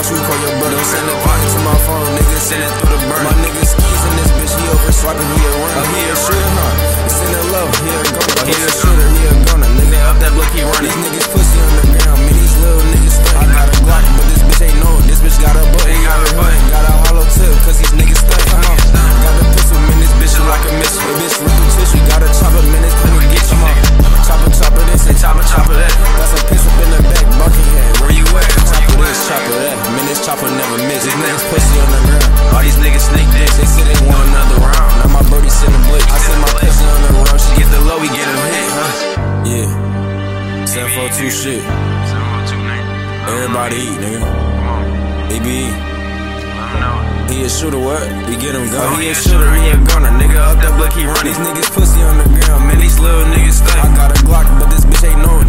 you call your brother. Don't send a pin to my phone, nigga, send it through the burn. My nigga skis in this bitch, he over swiping, he a runner. He a shooter, huh? Send it low, he a gunner. He a shooter, he a gunner. Nigga up that block, he running. These niggas pussy on the ground, man, these little niggas stuck. I got a Glock, but this bitch ain't know. This bitch got a button, got a hollow tip, cause these niggas stuck. Come on, got a pistol, man, this bitch is like a missile. The bitch rip through tissue, got a chopper, man, this plenty get you. Chopper this and chopper that. Got some piss up in the back, Buckingham. Where you at? Chopper this, chopper that. Man, this chopper never miss. These niggas pussy on the ground. All these niggas sneak dicks. They say they want another round. Now my birdie sending blitz. I send my pussy on the road. She get the low, we get him hit, huh? Yeah. 742 shit. 742, nigga. Everybody eat, nigga. Come on. ABE. He a shooter, what? We get him gun. He a shooter, he a gunner. Nigga up that block, he running. These niggas pussy on the ground, man. These little niggas stink. I got a Glock, but this bitch ain't know.